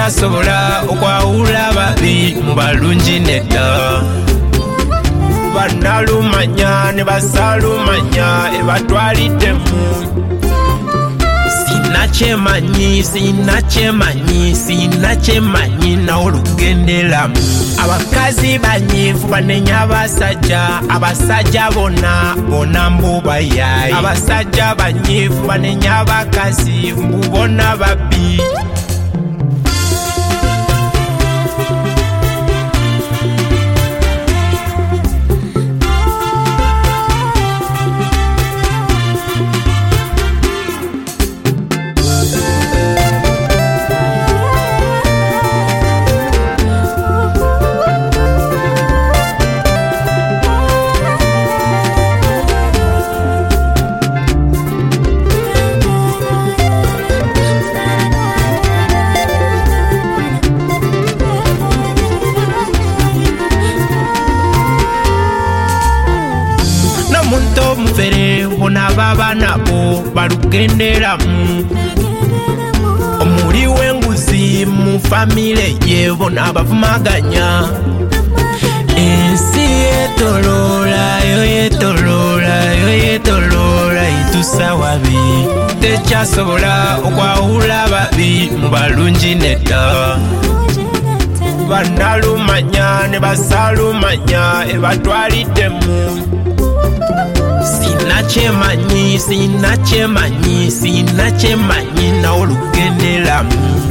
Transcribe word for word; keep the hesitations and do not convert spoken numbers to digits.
tekyasobola okwawula babi mu balungi nedda. Bannalumanya ne basalumanya ebatwaliddemu. Sinakyemanyi, sinakyemanyi, sinakyemanyi nawe olugenderamu. Abakazi banyiivu banenya abasajja, abasajja bonna bonna mbu bayayi. Abasajja banyiivu banenya abakazi mbu bonna babbi. Muntu mufere bona baba nabo balugenderamu. Omuli w'enguzi mu famile ye bona bavumaganya. Ensi yetolola yo yetolola yo yetolola itusa wabi. Tekyasobola okwawula babi mu balungi nedda. Bannalumanya ne basalumanya ebatwaliddemu. Sinakyemanyi, sinakyemanyi, sinakyemanyi nawe olugenderamu.